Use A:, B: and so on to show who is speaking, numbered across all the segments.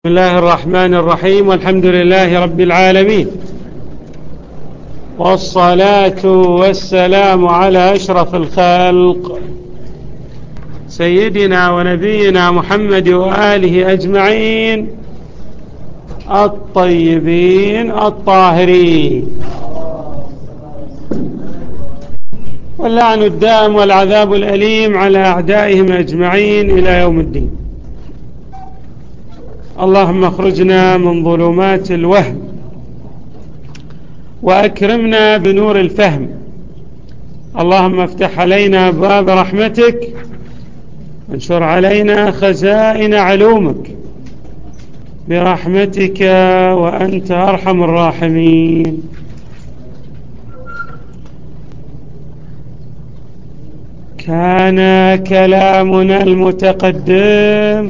A: بسم الله الرحمن الرحيم، والحمد لله رب العالمين، والصلاة والسلام على أشرف الخلق سيدنا ونبينا محمد وآله أجمعين الطيبين الطاهرين، واللعن الدائم والعذاب الأليم على أعدائهم أجمعين إلى يوم الدين. اللهم اخرجنا من ظلمات الوهم وأكرمنا بنور الفهم. اللهم افتح علينا باب رحمتك وانشر علينا خزائن علومك برحمتك وأنت أرحم الراحمين. كان كلامنا المتقدم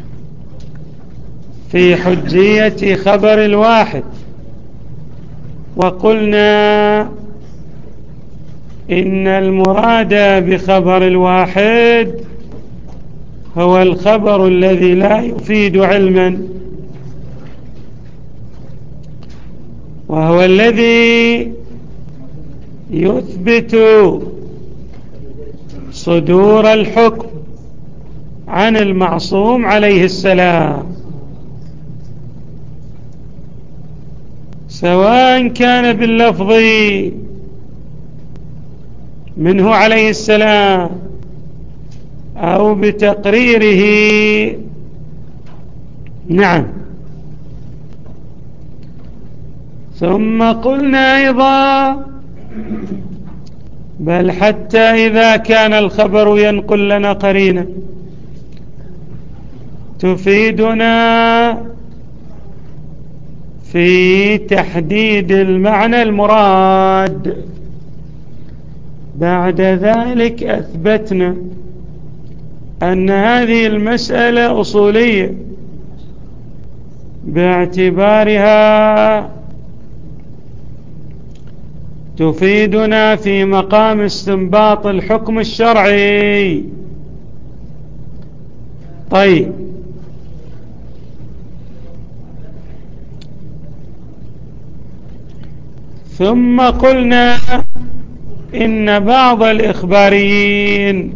A: في حجية خبر الواحد، وقلنا إن المراد بخبر الواحد هو الخبر الذي لا يفيد علما، وهو الذي يثبت صدور الحكم عن المعصوم عليه السلام، سواء كان باللفظ منه عليه السلام أو بتقريره. نعم. ثم قلنا أيضا بل حتى إذا كان الخبر ينقل لنا قرينة تفيدنا في تحديد المعنى المراد، بعد ذلك أثبتنا أن هذه المسألة أصولية باعتبارها تفيدنا في مقام استنباط الحكم الشرعي. طيب، ثم قلنا إن بعض الإخباريين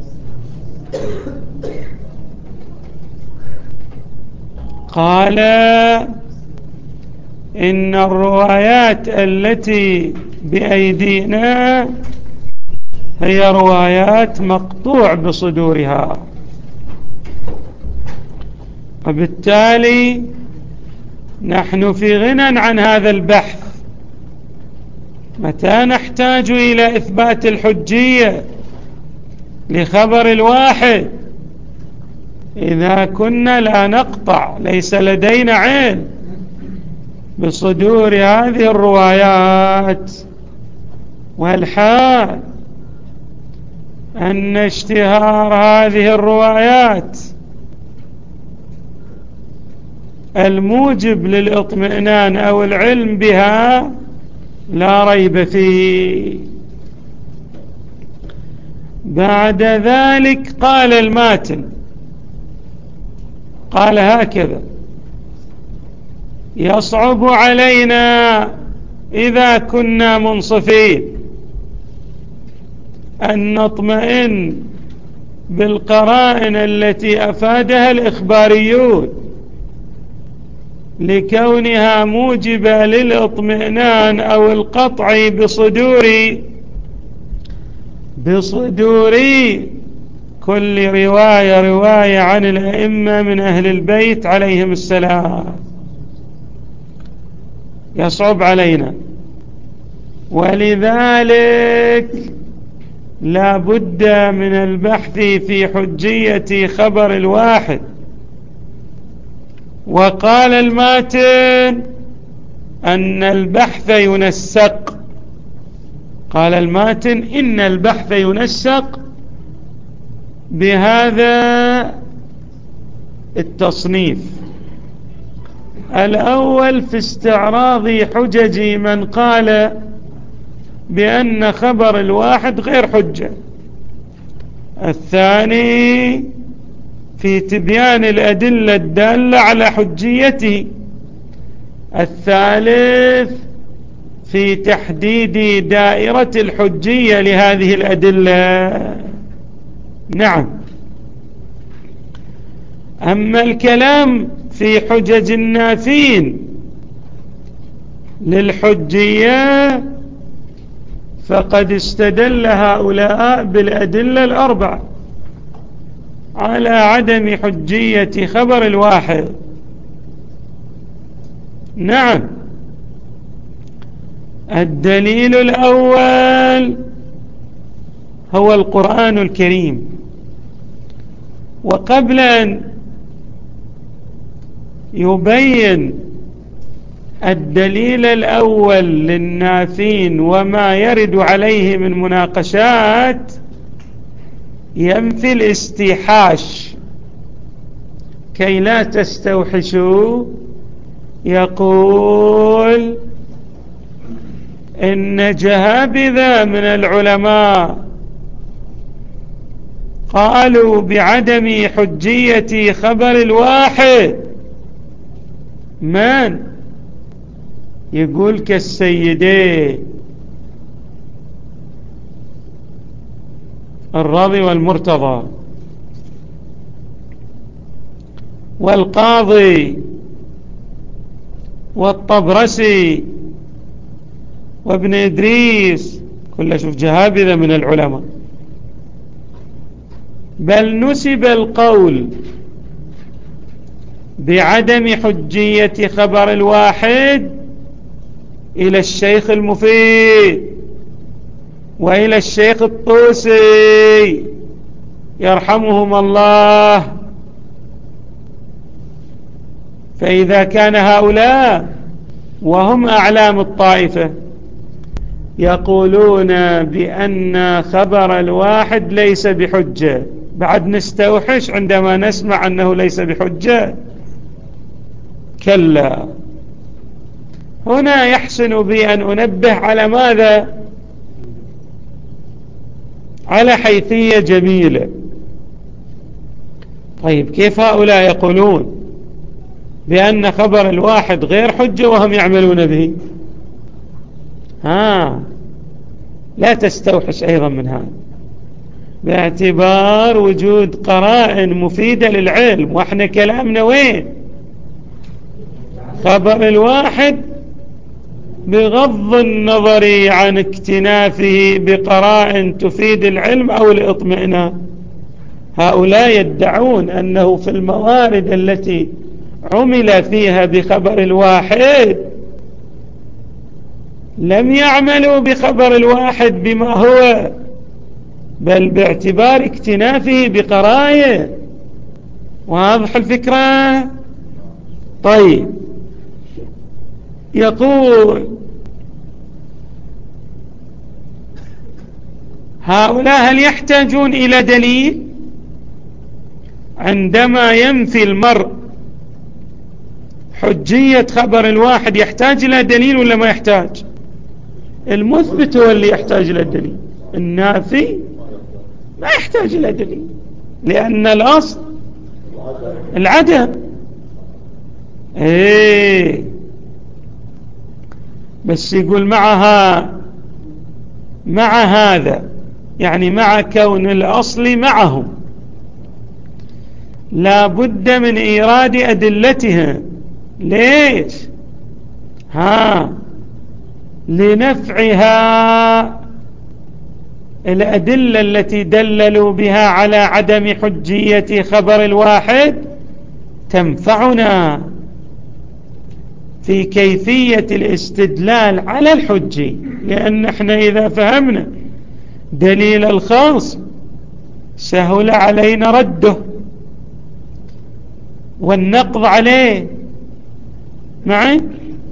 A: قال إن الروايات التي بأيدينا هي روايات مقطوع بصدورها، وبالتالي نحن في غنى عن هذا البحث. متى نحتاج إلى إثبات الحجية لخبر الواحد؟ إذا كنا لا نقطع، ليس لدينا علم بصدور هذه الروايات، والحال أن اشتهار هذه الروايات الموجب للإطمئنان أو العلم بها لا ريب فيه. بعد ذلك قال الماتن، قال هكذا: يصعب علينا إذا كنا منصفين أن نطمئن بالقرائن التي أفادها الإخباريون لكونها موجبة للإطمئنان أو القطع بصدور كل رواية عن الأئمة من أهل البيت عليهم السلام. يصعب علينا، ولذلك لا بد من البحث في حجية خبر الواحد. وقال الماتن أن البحث ينسق، قال الماتن إن البحث ينسق بهذا التصنيف: الأول في استعراض حجج من قال بأن خبر الواحد غير حجة، الثاني في تبيان الأدلة الدالة على حجيته. الثالث في تحديد دائرة الحجية لهذه الأدلة. نعم. أما الكلام في حجج النافين للحجية فقد استدل هؤلاء بالأدلة الأربعة على عدم حجية خبر الواحد. نعم. الدليل الأول هو القرآن الكريم. وقبل أن يبين الدليل الأول للنافين وما يرد عليه من مناقشات ينفي الاستيحاش كي لا تستوحشوا. يقول إن جهابذة من العلماء قالوا بعدم حجية خبر الواحد. من يقول كالسيدين الراضي والمرتضى والقاضي والطبرسي وابن إدريس، كله شوف جهابذة من العلماء. بل نسب القول بعدم حجية خبر الواحد إلى الشيخ المفيد وإلى الشيخ الطوسي يرحمهم الله. فإذا كان هؤلاء وهم أعلام الطائفة يقولون بأن خبر الواحد ليس بحجة، بعد نستوحش عندما نسمع أنه ليس بحجة؟ كلا. هنا يحسن بي أن أنبه على ماذا؟ على حيثية جميلة. طيب كيف هؤلاء يقولون بأن خبر الواحد غير حجة وهم يعملون به؟ لا تستوحش أيضا من هذا، باعتبار وجود قرائن مفيدة للعلم. وإحنا كلامنا وين؟ خبر الواحد بغض النظر عن اكتنافه بقرائن تفيد العلم أو الاطمئنان. هؤلاء يدعون أنه في الموارد التي عمل فيها بخبر الواحد لم يعملوا بخبر الواحد بما هو، بل باعتبار اكتنافه بقرائن. واضح الفكرة؟ طيب، يقول هؤلاء هل يحتاجون إلى دليل؟ عندما ينفي المرء حجية خبر الواحد يحتاج إلى دليل ولا ما يحتاج؟ المثبت هو اللي يحتاج إلى دليل، النافي ما يحتاج إلى دليل، لأن الأصل العدم. بس يقول مع هذا، يعني مع كون الأصل معهم، لا بد من إيراد أدلتها. ليش؟ لنفعها الأدلة التي دللوا بها على عدم حجية خبر الواحد تنفعنا في كيفية الاستدلال على الحجة، لأن احنا إذا فهمنا دليل الخاص سهل علينا رده والنقض عليه معي،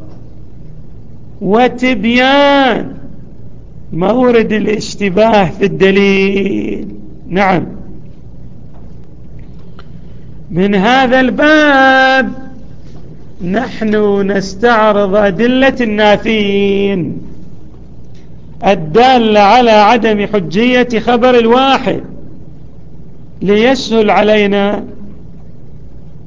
A: وتبيان مورد الاشتباه في الدليل. نعم. من هذا الباب نحن نستعرض أدلة النافين الدالة على عدم حجية خبر الواحد ليسهل علينا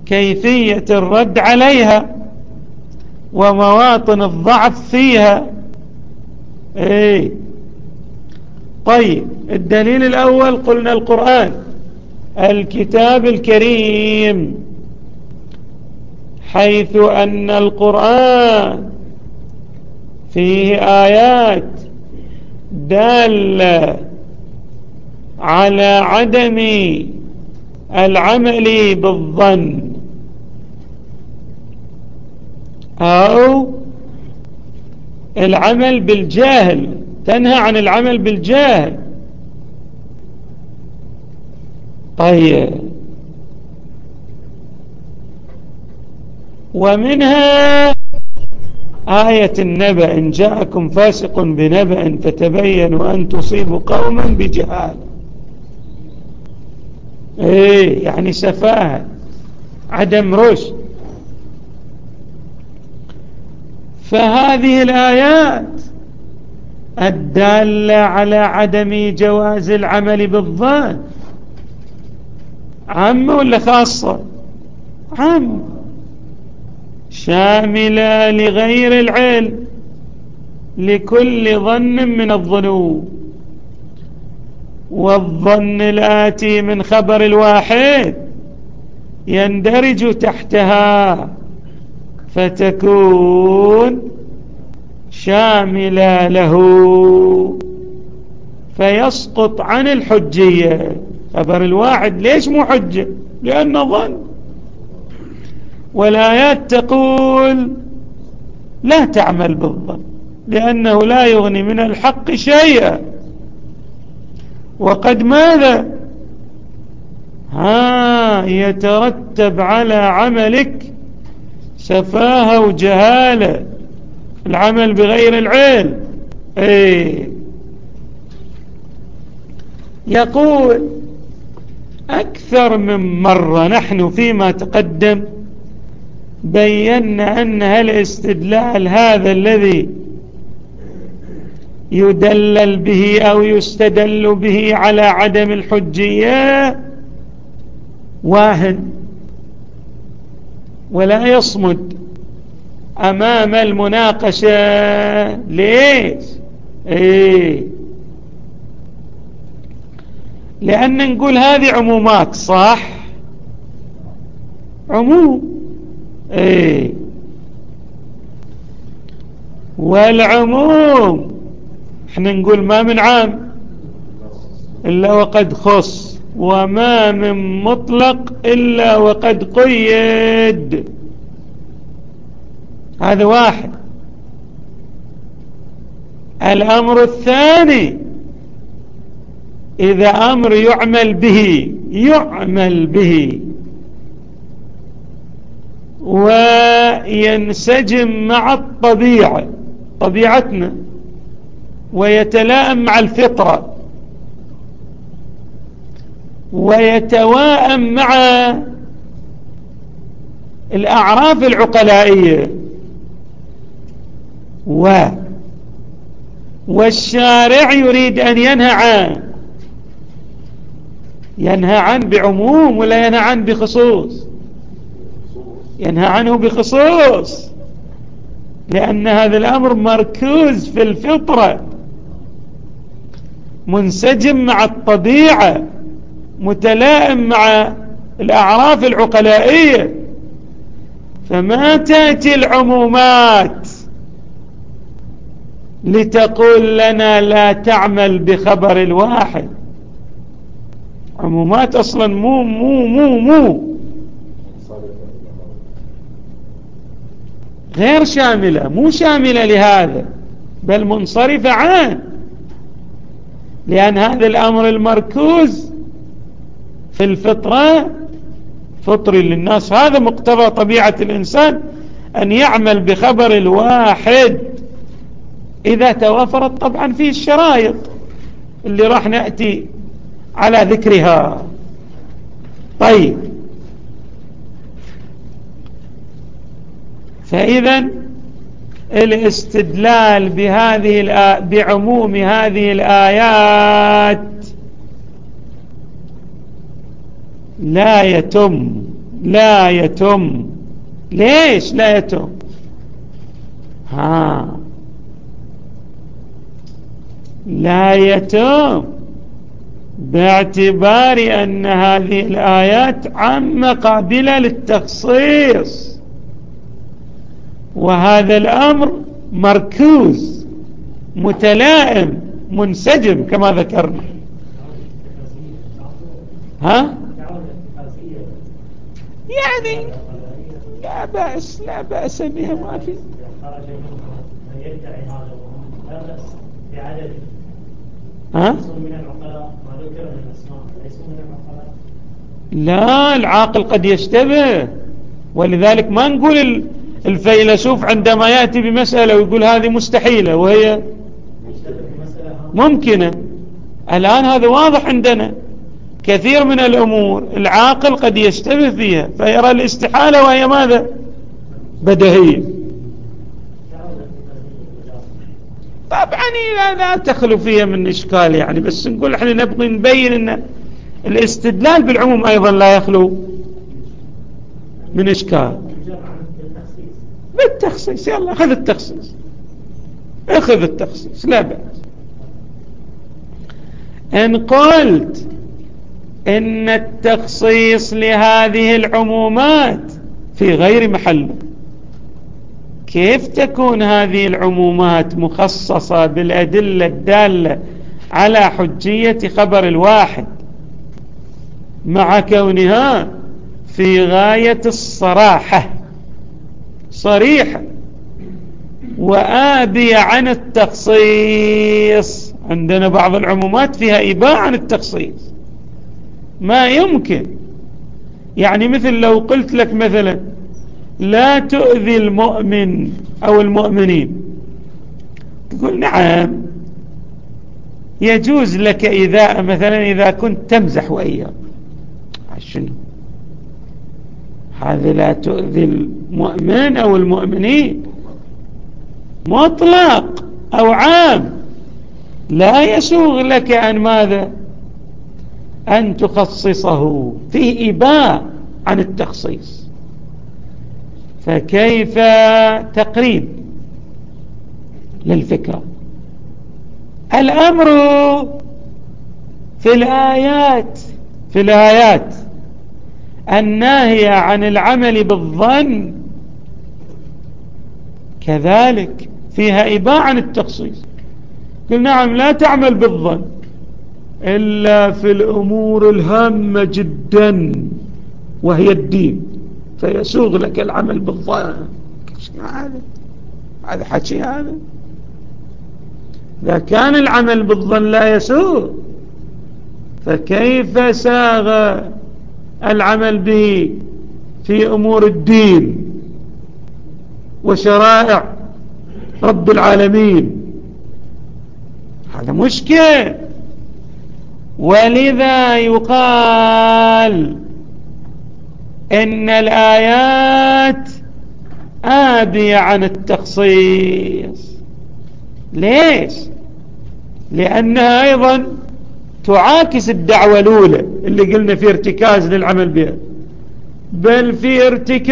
A: كيفية الرد عليها ومواطن الضعف فيها. ايه طيب، الدليل الأول قلنا القرآن، الكتاب الكريم، حيث أن القرآن فيه آيات دالة على عدم العمل بالظن أو العمل بالجهل، تنهى عن العمل بالجهل. طيب، ومنها آية النبأ، إن جاءكم فاسق بنبأ فتبينوا أن تصيبوا قوما بجهالة. إيه يعني سفاهة، عدم رشد. فهذه الآيات الدالة على عدم جواز العمل بالظن عامة ولا خاصة؟ عامة، شاملة لغير العلم، لكل ظن من الظنون. والظن الآتي من خبر الواحد يندرج تحتها فتكون شاملة له، فيسقط عن الحجية. خبر الواحد ليش مو حجة؟ لأنه ظن. والآيات تقول لا تعمل بالظن لأنه لا يغني من الحق شيئا، وقد ماذا؟ يترتب على عملك سفاهة وجهالة، العمل بغير العلم. يقول أكثر من مرة نحن فيما تقدم بينا أن الاستدلال هذا الذي يدلل به أو يستدل به على عدم الحجية واهن ولا يصمد أمام المناقشة. ليش؟ لأن نقول هذه عمومات، صح؟ عموم. والعموم احنا نقول ما من عام إلا وقد خص، وما من مطلق إلا وقد قيد. هذا واحد. الأمر الثاني، إذا أمر يعمل به وينسجم مع الطبيعة، طبيعتنا، ويتلائم مع الفطرة ويتواءم مع الأعراف العقلائية والشارع يريد أن ينهى عنه بعموم ولا ينهى عنه بخصوص؟ ينهى عنه بخصوص، لأن هذا الأمر مركوز في الفطرة، منسجم مع الطبيعة، متلائم مع الأعراف العقلائية. فما تأتي العمومات لتقول لنا لا تعمل بخبر الواحد. عمومات أصلا مو غير شاملة، مو شاملة لهذا، بل منصرفة عنه، لأن هذا الأمر المركوز في الفطرة فطري للناس. هذا مقتضى طبيعة الإنسان أن يعمل بخبر الواحد إذا توافرت طبعا فيه الشرائط اللي راح نأتي على ذكرها. طيب، فإذا الاستدلال بعموم هذه الآيات لا يتم لا يتم. ليش لا يتم؟ لا يتم باعتبار أن هذه الآيات عامة قابلة للتخصيص، وهذا الأمر مركوز متلائم منسجم كما ذكرنا. يعني لا بأس بها، ما في. لا، العاقل قد يشتبه، ولذلك ما نقول الفيلسوف عندما يأتي بمسألة ويقول هذه مستحيلة وهي ممكنة. الآن هذا واضح عندنا، كثير من الأمور العاقل قد يشتبه فيها فيرى الاستحالة وهي ماذا؟ بديهية. طبعا لا تخلو فيها من إشكال يعني، بس نقول احنا نبغي نبين ان الاستدلال بالعموم أيضا لا يخلو من إشكال. بالتخصيص، يلا أخذ التخصيص، أخذ التخصيص لا بأس. إن قلت إن التخصيص لهذه العمومات في غير محله، كيف تكون هذه العمومات مخصصة بالأدلة الدالة على حجية خبر الواحد مع كونها في غاية الصراحة، صريحة وآبية عن التخصيص؟ عندنا بعض العمومات فيها إباء عن التخصيص، ما يمكن. يعني مثل لو قلت لك مثلا لا تؤذي المؤمن أو المؤمنين، تقول نعم يجوز لك إذا مثلا إذا كنت تمزح وإياه، شنو هذا؟ لا تؤذي المؤمن أو المؤمنين مطلق أو عام، لا يسوغ لك أن ماذا؟ أن تخصصه، فيه إباء عن التخصيص. فكيف تقريب للفكرة؟ الأمر في الآيات الناهية عن العمل بالظن كذلك فيها إباء عن التخصيص. قل نعم لا تعمل بالظن إلا في الأمور الهامة جدا وهي الدين، فيسوغ لك العمل بالظن. هذا حكي. هذا إذا كان العمل بالظن لا يسوغ، فكيف ساغ العمل به في أمور الدين وشرائع رب العالمين؟ هذا مشكل. ولذا يقال إن الآيات آبية عن التخصيص. ليش؟ لأنها أيضا تعاكس الدعوة الأولى اللي قلنا في ارتكاز للعمل بها، بل في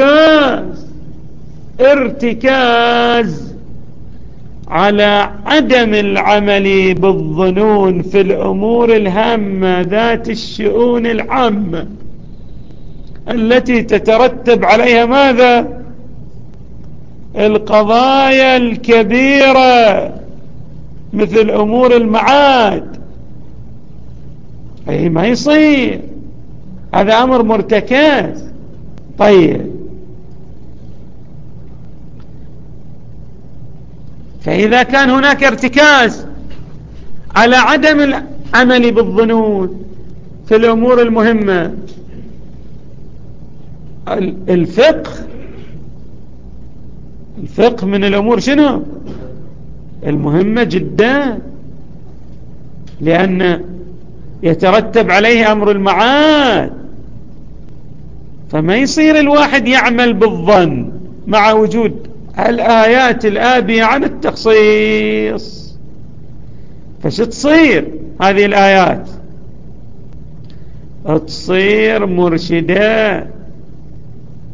A: ارتكاز على عدم العمل بالظنون في الأمور الهامة ذات الشؤون العامة التي تترتب عليها ماذا؟ القضايا الكبيرة مثل أمور المعاد. أي ما يصير، هذا أمر مرتكز. طيب، فإذا كان هناك ارتكاز على عدم العمل بالظنون في الأمور المهمة، الفقه من الأمور شنو؟ المهمة جدا، لأن يترتب عليه أمر المعاد. فما يصير الواحد يعمل بالظن مع وجود الآيات الآبية عن التخصيص. فش تصير هذه الآيات؟ تصير مرشدة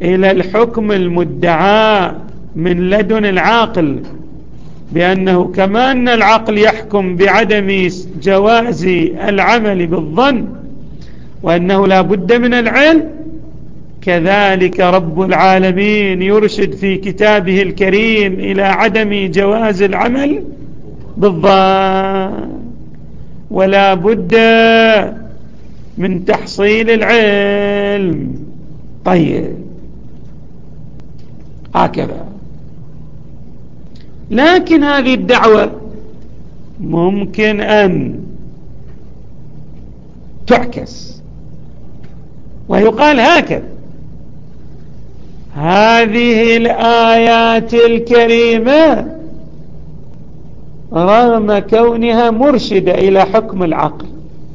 A: إلى الحكم المدعى من لدن العاقل بأنه كما أن العقل يحكم بعدم جواز العمل بالظن وأنه لا بد من العلم، كذلك رب العالمين يرشد في كتابه الكريم إلى عدم جواز العمل بالظن، ولا بد من تحصيل العلم. طيب هكذا. لكن هذه الدعوة ممكن أن تعكس ويقال هكذا: هذه الآيات الكريمة رغم كونها مرشدة إلى حكم العقل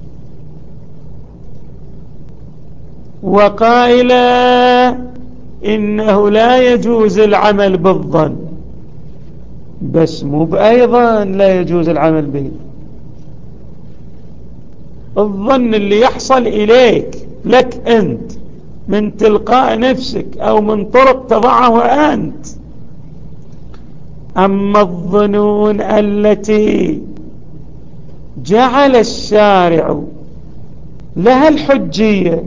A: وقائلة إنه لا يجوز العمل بالظن، بس مو أيضا لا يجوز العمل به. الظن اللي يحصل إليك لك أنت من تلقاء نفسك أو من طرق تضعه أنت، أما الظنون التي جعل الشارع لها الحجية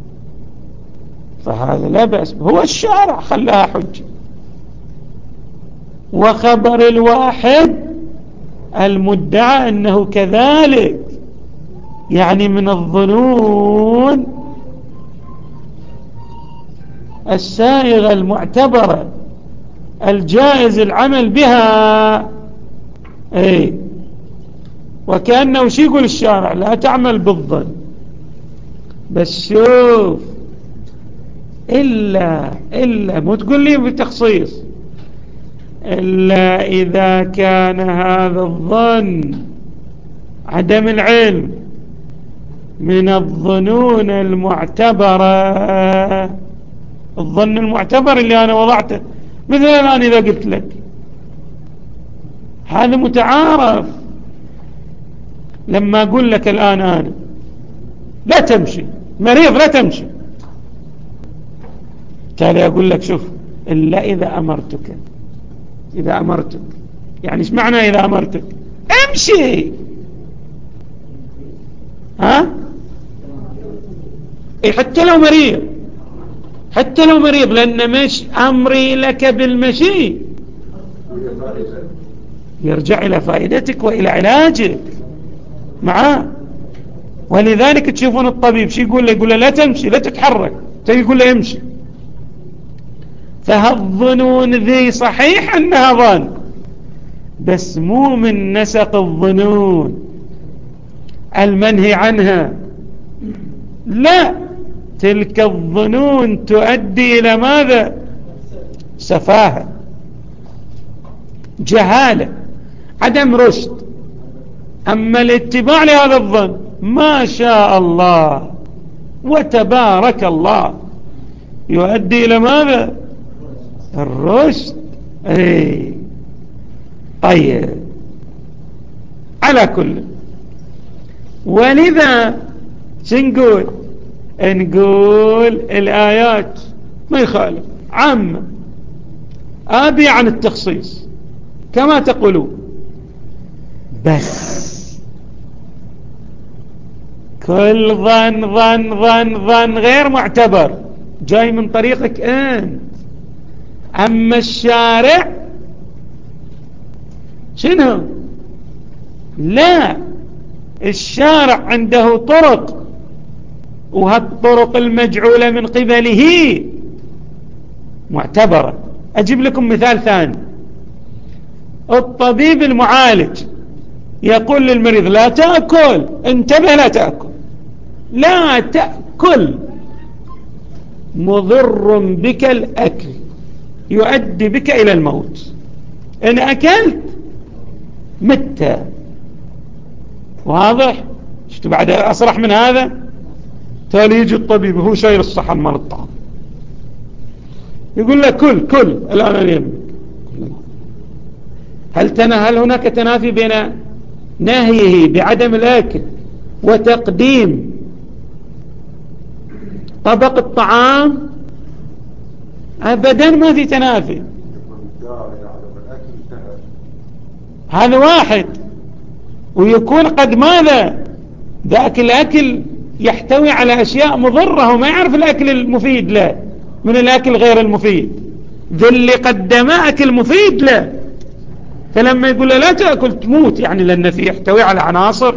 A: فهذا لا بأس، هو الشارع خلاها حجة. وخبر الواحد المدعى أنه كذلك، يعني من الظنون السائغة المعتبرة الجائز العمل بها. وكأنه شي يقول الشارع لا تعمل بالظن، بس شوف إلا مو تقول لي بتخصيص، إلا إذا كان هذا الظن عدم العلم من الظنون المعتبرة. الظن المعتبر اللي أنا وضعته مثل الآن إذا قلت لك هذا متعارف، لما أقول لك الآن أنا لا تمشي مريض لا تمشي، تالي أقول لك شوف إلا إذا أمرتك. إذا أمرتك يعني إيش معنى إذا أمرتك؟ امشي. ها حتى لو مريض، حتى لو مريض، لأن مش أمري لك بالمشي يرجع إلى فائدتك وإلى علاجك معاه. ولذلك تشوفون الطبيب شي يقول له؟ يقول له لا تمشي لا تتحرك، يقول له امشي. فهالظنون ذي صحيح أنها ظن، بس مو من نسق الظنون المنهي عنها، لا، تلك الظنون تؤدي إلى ماذا؟ سفاهة، جهالة، عدم رشد. أما الاتباع لهذا الظن ما شاء الله وتبارك الله يؤدي إلى ماذا؟ الرشد. طيب على كل، ولذا نقول الآيات ما يخالف عامة آبي عن التخصيص كما تقولون، بس كل ظن غير معتبر جاي من طريقك أنت. أما الشارع شنو؟ لا، الشارع عنده طرق، وهالطرق المجعولة من قبله معتبرة. أجيب لكم مثال ثاني. الطبيب المعالج يقول للمريض لا تأكل، انتبه لا تأكل، لا تأكل، مضر بك الأكل، يؤدي بك إلى الموت، إن أكلت مت. واضح؟ شفت بعد أصرح من هذا؟ تالي يجي الطبيب هو شايل الصحن مال الطعام يقول لك كل الآن اليمك. هل هناك تنافي بين نهيه بعدم الأكل وتقديم طبق الطعام أبدا ما في تنافي. هذا واحد. ويكون قد ماذا ذاك الأكل يحتوي على أشياء مضرة وما يعرف الأكل المفيد له من الأكل غير المفيد. ذا اللي قدم أكل مفيد له، فلما يقول له لا تأكل تموت، يعني لأن فيه يحتوي على عناصر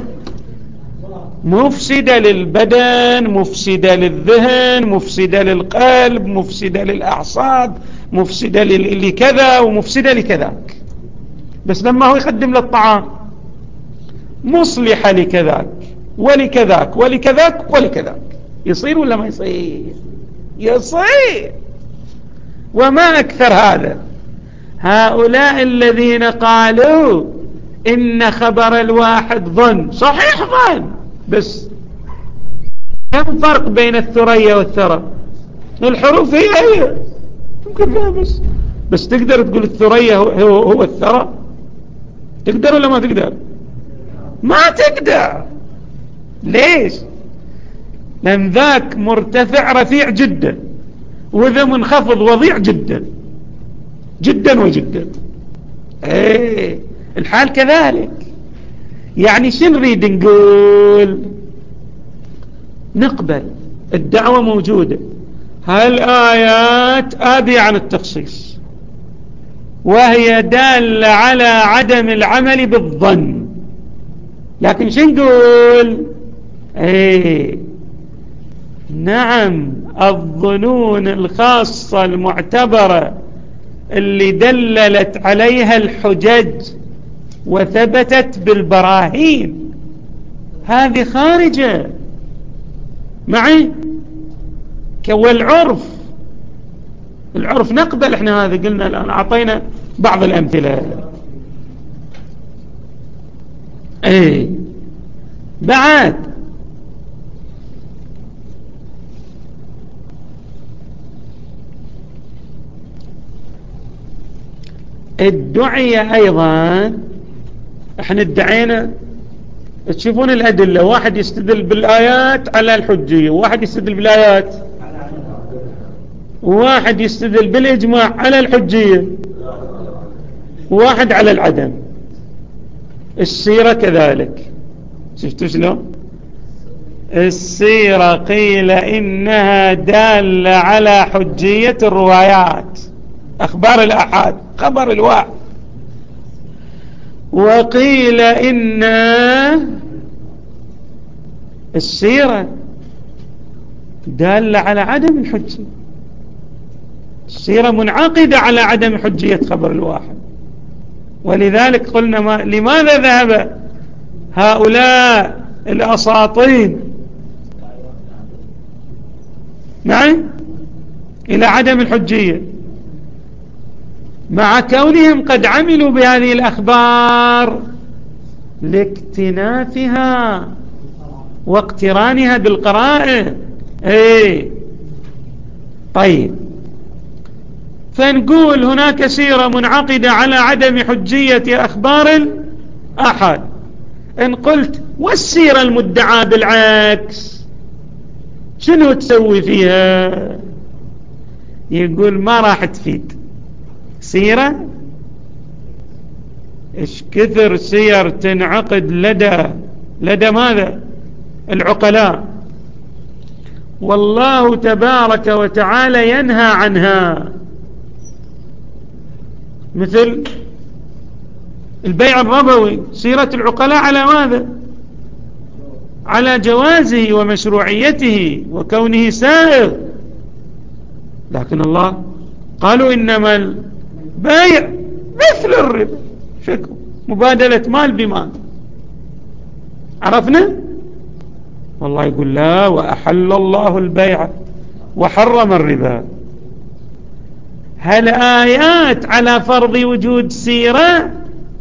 A: مفسدة للبدن، مفسدة للذهن، مفسدة للقلب، مفسدة للأعصاب، مفسدة لكذا ومفسدة لكذاك. بس لما هو يقدم للطعام مصلحة لكذاك ولكذاك ولكذاك ولكذاك، يصير ولا ما يصير؟ يصير. وما أكثر هذا. هؤلاء الذين قالوا إن خبر الواحد ظن، صحيح ظن، بس كم فرق بين الثريا والثرى؟ الحروف هي ممكن بس تقدر تقول الثريا هو الثرى؟ تقدر ولا ما تقدر؟ ما تقدر. ليش؟ لأن ذاك مرتفع رفيع جدا، وذا منخفض وضيع جدا جدا وجدا. الحال كذلك. يعني شو نريد نقول؟ نقبل الدعوة موجودة، هالآيات آبية عن التخصيص وهي دالة على عدم العمل بالظن، لكن شو نقول؟ نعم، الظنون الخاصة المعتبرة اللي دللت عليها الحجج وثبتت بالبراهين هذه خارجة معي. والعرف، العرف نقبل احنا هذا، قلنا الآن أعطينا بعض الأمثلة. بعد الدعية أيضا احنا ادعينا، تشوفون الأدلة، واحد يستدل بالآيات على الحجية، واحد يستدل بالآيات، واحد يستدل بالإجماع على الحجية، واحد على العدم. السيرة كذلك، شفتوا شلون؟ السيرة قيل إنها دالة على حجية الروايات، أخبار الأحاد، خبر الواحد. وقيل إن السيرة دالة على عدم الحجية، السيرة منعقدة على عدم حجية خبر الواحد. ولذلك قلنا لماذا ذهب هؤلاء الأساطين نعم إلى عدم الحجية مع كونهم قد عملوا بهذه الأخبار لاكتنافها واقترانها بالقرائن. طيب، فنقول هناك سيرة منعقدة على عدم حجية أخبار الأحد. إن قلت والسيرة المدعاة بالعكس شنو تسوي فيها؟ يقول ما راح تفيد. سيرة إيش كثر سير تنعقد لدى ماذا؟ العقلاء، والله تبارك وتعالى ينهى عنها، مثل البيع الربوي، سيرة العقلاء على ماذا؟ على جوازه ومشروعيته وكونه سائغ. لكن الله قالوا إنما البيع مثل الربا، شكو مبادلة مال بمال. عرفنا؟ والله يقول لا، وأحل الله البيع وحرم الربا. هل آيات على فرض وجود سيرة؟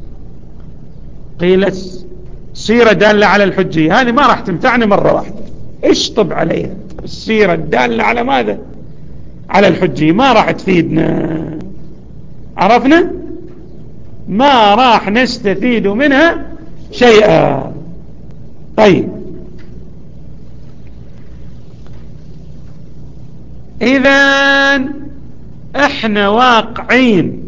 A: قيل سيرة دالة على الحجية، هذه ما راح تمتعني مرة واحدة، اشطب عليها. السيرة الدالة على ماذا؟ على الحجية ما راح تفيدنا. عرفنا؟ ما راح نستفيد منها شيئا. طيب، إذن احنا واقعين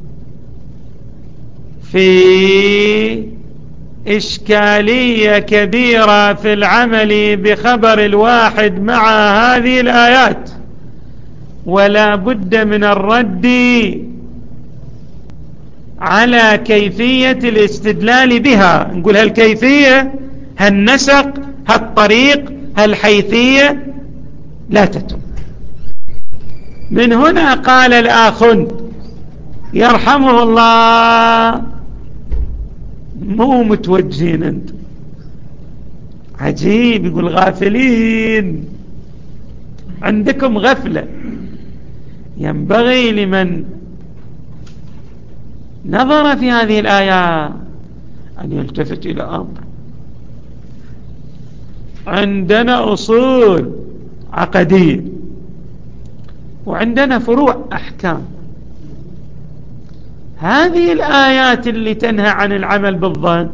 A: في إشكالية كبيرة في العمل بخبر الواحد مع هذه الآيات، ولا بد من الرد على كيفية الاستدلال بها. نقول هالكيفية، هالنسق، هالطريق، هالحيثية لا تتم. من هنا قال الآخند يرحمه الله: مو متوجهين أنتم. عجيب، يقول غافلين، عندكم غفلة. ينبغي لمن نظر في هذه الآية أن يلتفت إلى أمر. عندنا أصول عقدية وعندنا فروع أحكام. هذه الآيات اللي تنهى عن العمل بالظن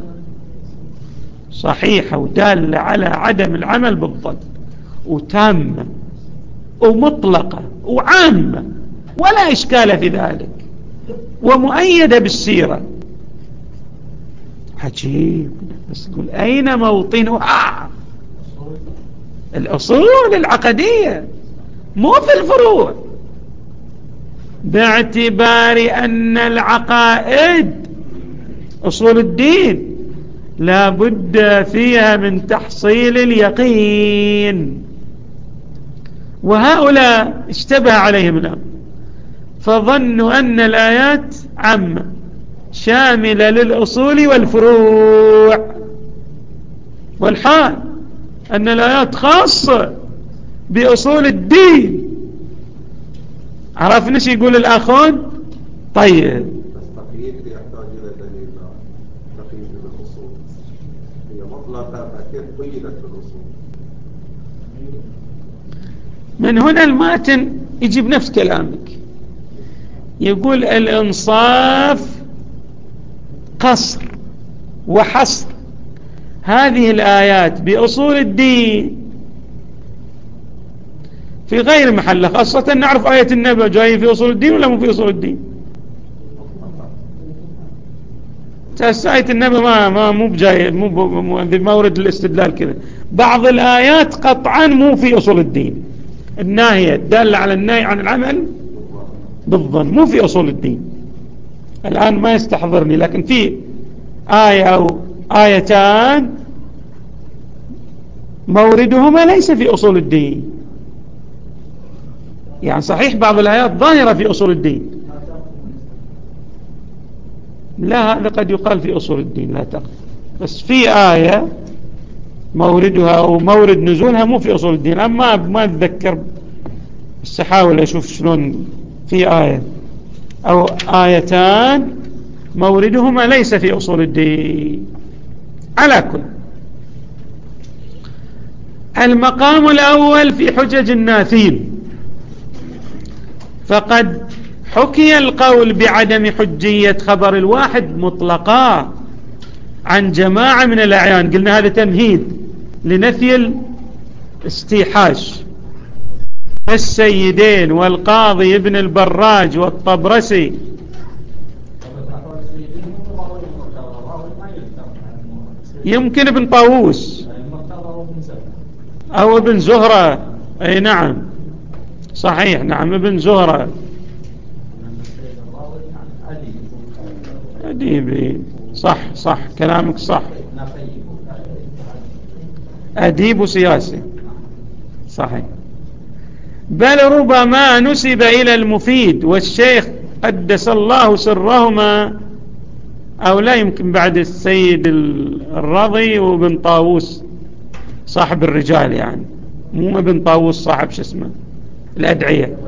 A: صحيحة ودالة على عدم العمل بالظن، وتامة ومطلقة وعامة ولا إشكال في ذلك، ومؤيدة بالسيرة. عجيب، بس نقول أين موطنها؟ الأصول العقدية، مو في الفروع، باعتبار أن العقائد أصول الدين لا بد فيها من تحصيل اليقين. وهؤلاء اشتبه عليهم الأمر فظنوا أن الآيات عامة شاملة للأصول والفروع، والحال أن الآيات خاصة بأصول الدين. عرفنا شو يقول الآخون؟ طيب،
B: التقييد يحتاج إلى دليل. تقييد بالأصول هي مطلقة، فكيف قيدت بالأصول؟
A: من هنا الماتن يجيب نفس كلامك، يقول الإنصاف قصر وحصر هذه الآيات بأصول الدين في غير محله، خاصة نعرف آية النبأ جاية في أصول الدين ولا مو في أصول الدين؟ آية النبأ مو بجاية، مو بمورد الاستدلال كذا. بعض الآيات قطعا مو في أصول الدين، الناهية الدالة على النهي عن العمل بالظن مو في أصول الدين. الآن ما يستحضرني، لكن في آية أو آيتان موردهما ليس في أصول الدين. يعني صحيح بعض الآيات ظاهرة في أصول الدين، لا، هذا قد يقال في أصول الدين لا تقف، بس في آية موردها أو مورد نزولها مو في أصول الدين. أما ما أتذكر، بس أحاول أشوف شلون. في آية أو آيتان موردهما ليس في أصول الدين. على كل، المقام الأول في حجج الناثين، فقد حكي القول بعدم حجية خبر الواحد مطلقا عن جماعة من الأعيان. قلنا هذا تمهيد لنفي الاستيحاش. السيدين والقاضي ابن البراج والطبرسي يمكن ابن طاووس أو ابن زهرة. أي نعم صحيح، نعم ابن زهرة أديبي. صح كلامك صح، أديب سياسي صحيح. بل ربما نسب إلى المفيد والشيخ قدس الله سرهما، أو لا، يمكن بعد السيد الرضي وابن طاووس صاحب الرجال، يعني مو ابن طاووس صاحب شو اسمه الأدعية.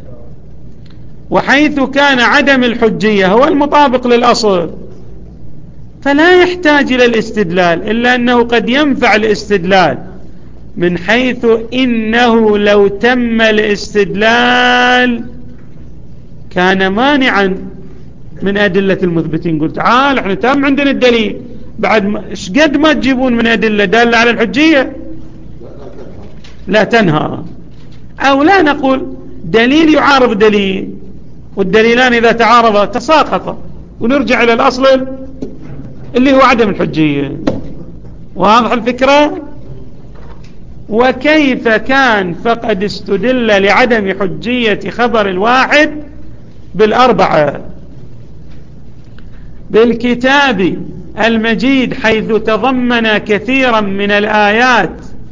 A: وحيث كان عدم الحجية هو المطابق للأصل فلا يحتاج إلى الاستدلال، إلا أنه قد ينفع الاستدلال من حيث إنه لو تم الاستدلال كان مانعا من أدلة المثبتين. قلت تعال احنا تم عندنا الدليل، بعد ايش قد ما تجيبون من أدلة دالة على الحجية لا تنهى، أو لا نقول دليل يعارض دليل، والدليلان إذا تعارضا تساقطا ونرجع إلى الأصل اللي هو عدم الحجية. واضح الفكرة؟ وكيف كان فقد استدل لعدم حجية خبر الواحد بالأربعة بالكتاب المجيد، حيث تضمن كثيرا من الآيات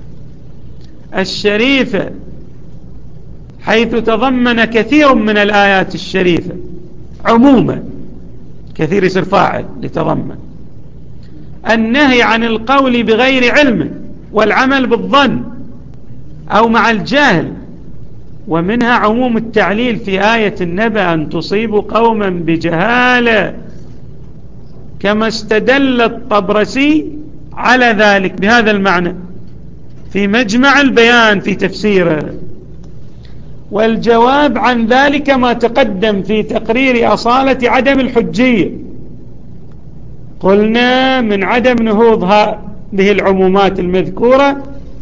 A: الشريفة، حيث تضمن كثير من الآيات الشريفة عموما، كثير يصير فاعل لتضمن النهي عن القول بغير علم والعمل بالظن أو مع الجهل، ومنها عموم التعليل في آية النبأ أن تصيبوا قوما بجهالة، كما استدل الطبرسي على ذلك بهذا المعنى في مجمع البيان في تفسيره. والجواب عن ذلك ما تقدم في تقرير أصالة عدم الحجية. قلنا من عدم نهوض هذه العمومات المذكورة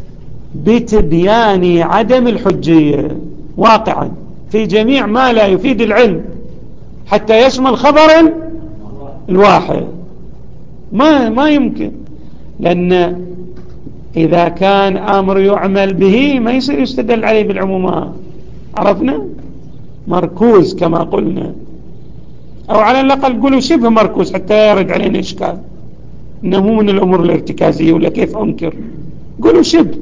A: بتبيان عدم الحجية واقعا في جميع ما لا يفيد العلم حتى يشمل خبر الواحد، ما يمكن، لأن إذا كان أمر يعمل به ما يصير يستدل عليه بالعمومات، عرفنا؟ مركوز كما قلنا، أو على الأقل قولوا شبه مركوز حتى يرد علينا إشكال إنه من الأمور الارتكازية ولا كيف أنكر، قولوا شبه،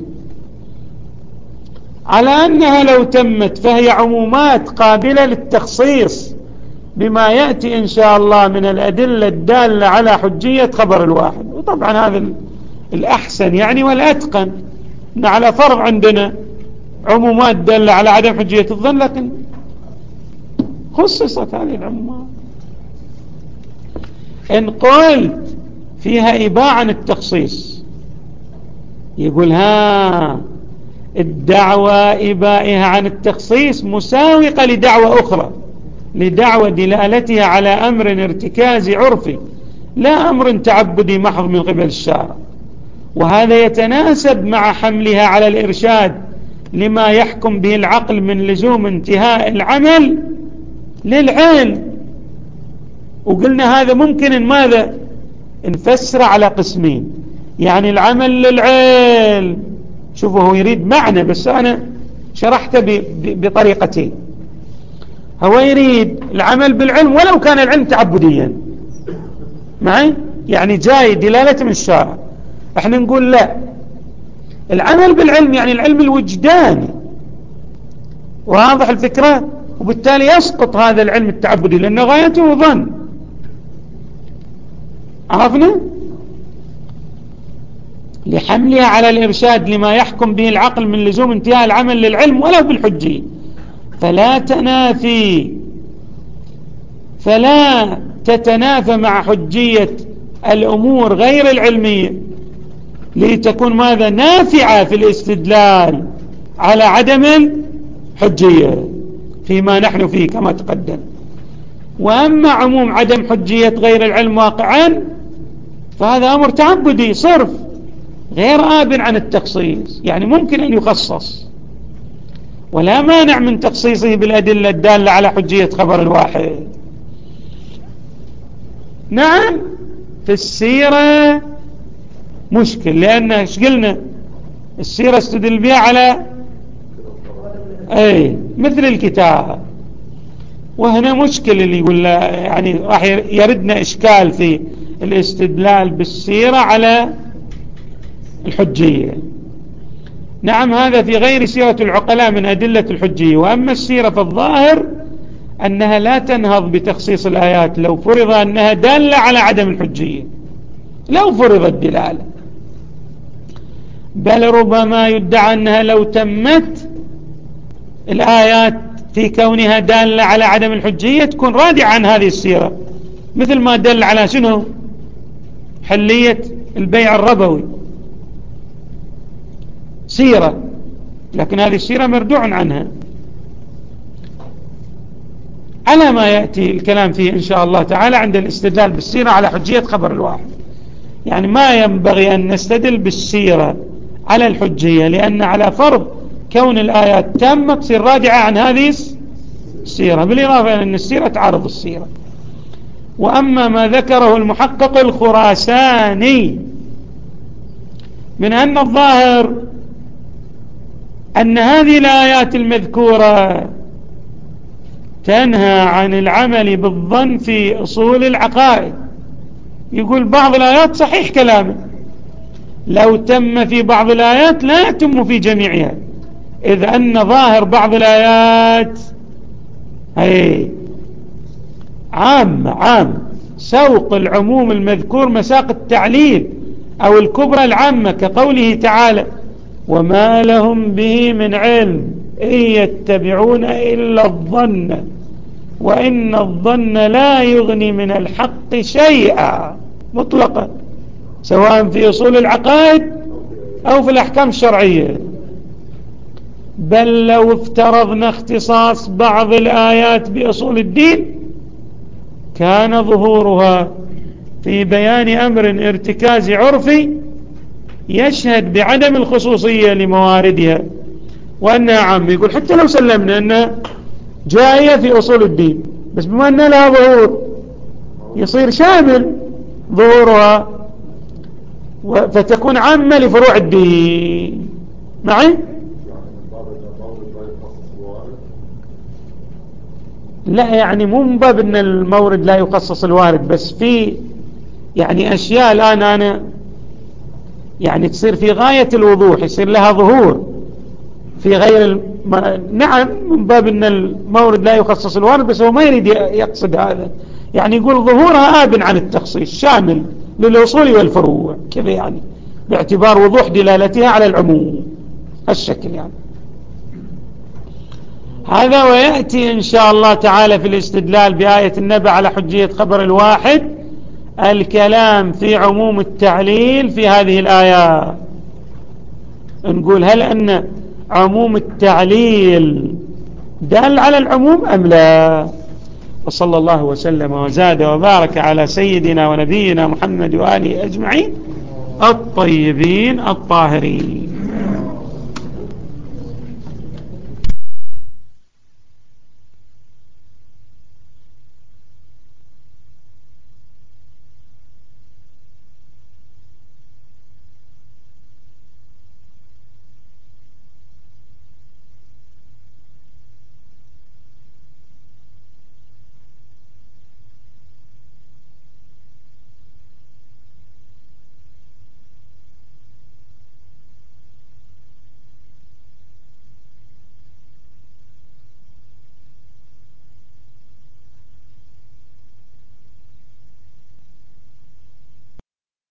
A: على أنها لو تمت فهي عمومات قابلة للتخصيص بما يأتي إن شاء الله من الأدلة الدالة على حجية خبر الواحد. وطبعا هذا الأحسن يعني والأتقن، إن على فرض عندنا عمومات دالة على عدم حجية الظن لكن خصصت هذه العمومات. إن قلت فيها إباعة عن التخصيص، يقول الدعوة إبائها عن التخصيص مساوقة لدعوة أخرى، لدعوة دلالتها على أمر ارتكازي عرفي لا أمر تعبدي محض من قبل الشارع، وهذا يتناسب مع حملها على الإرشاد لما يحكم به العقل من لزوم انتهاء العمل للعلم. وقلنا هذا ممكن إن ماذا نفسر على قسمين، يعني العمل للعلم، شوفوا هو يريد معنى بس أنا شرحته بطريقتين. هو يريد العمل بالعلم ولو كان العلم تعبديا معي، يعني جاي دلالة من الشارع، احنا نقول لا، العمل بالعلم يعني العلم الوجداني، واضح الفكرة، وبالتالي يسقط هذا العلم التعبدي لأنه غايته ظن، عرفنا؟ لحملها على الإرشاد لما يحكم به العقل من لزوم انتهاء العمل للعلم ولو بالحجية، فلا تتنافى مع حجية الأمور غير العلمية لتكون ماذا نافعة في الاستدلال على عدم الحجية فيما نحن فيه كما تقدم. وأما عموم عدم حجية غير العلم واقعا فهذا أمر تعبدي صرف غير آب عن التخصيص، يعني ممكن أن يخصص ولا مانع من تخصيصه بالأدلة الدالة على حجية خبر الواحد. نعم في السيرة مشكل، لأن ايش قلنا السيرة استدل بها على مثل الكتاب، وهنا مشكل اللي يقول يعني راح يردنا إشكال في الاستدلال بالسيرة على الحجية. نعم هذا في غير سيرة العقلاء من أدلة الحجية. وأما السيرة فالظاهر أنها لا تنهض بتخصيص الآيات لو فرض أنها دالة على عدم الحجية، لو فرض الدلالة، بل ربما يدعى أنها لو تمت الآيات في كونها دالة على عدم الحجية تكون رادعة عن هذه السيرة، مثل ما دل على شنو حلية البيع الربوي سيرة، لكن هذه السيرة مردوع عنها على ما يأتي الكلام فيه إن شاء الله تعالى عند الاستدلال بالسيرة على حجية خبر الواحد. يعني ما ينبغي أن نستدل بالسيرة على الحجية، لأن على فرض كون الآيات تامة تصير رادعة عن هذه السيرة، بالإضافة إلى أن السيرة تعرض السيرة. وأما ما ذكره المحقق الخراساني من أن الظاهر أن هذه الآيات المذكورة تنهى عن العمل بالظن في أصول العقائد، يقول بعض الآيات صحيح كلامه، لو تم في بعض الآيات لا يتم في جميعها، إذ أن ظاهر بعض الآيات عام سوق العموم المذكور مساق التعليل أو الكبرى العامة، كقوله تعالى وما لهم به من علم إن يتبعون إلا الظن وإن الظن لا يغني من الحق شيئا مطلقا، سواء في أصول العقائد أو في الأحكام الشرعية. بل لو افترضنا اختصاص بعض الآيات بأصول الدين كان ظهورها في بيان أمر ارتكازي عرفي يشهد بعدم الخصوصية لمواردها وأنها عامة. يقول حتى لو سلمنا أنها جاية في أصول الدين، بس بما أن لها ظهور يصير شامل ظهورها فتكون عامة لفروع الدين. معي؟ لا، يعني مو من باب أن المورد لا يخصص الوارد، بس في يعني أشياء الآن أنا يعني تصير في غاية الوضوح، يصير لها ظهور في غير نعم من باب أن المورد لا يخصص الوارد، بس هو ما يريد يقصد هذا، يعني يقول ظهورها آب عن التخصيص شامل للأصول والفروع كذا، يعني باعتبار وضوح دلالتها على العموم الشكل يعني هذا. ويأتي إن شاء الله تعالى في الاستدلال بآية النبأ على حجية خبر الواحد الكلام في عموم التعليل في هذه الآيات. نقول هل أن عموم التعليل دال على العموم أم لا؟ وصلى الله وسلم وزاد وبارك على سيدنا ونبينا محمد وآله أجمعين الطيبين الطاهرين.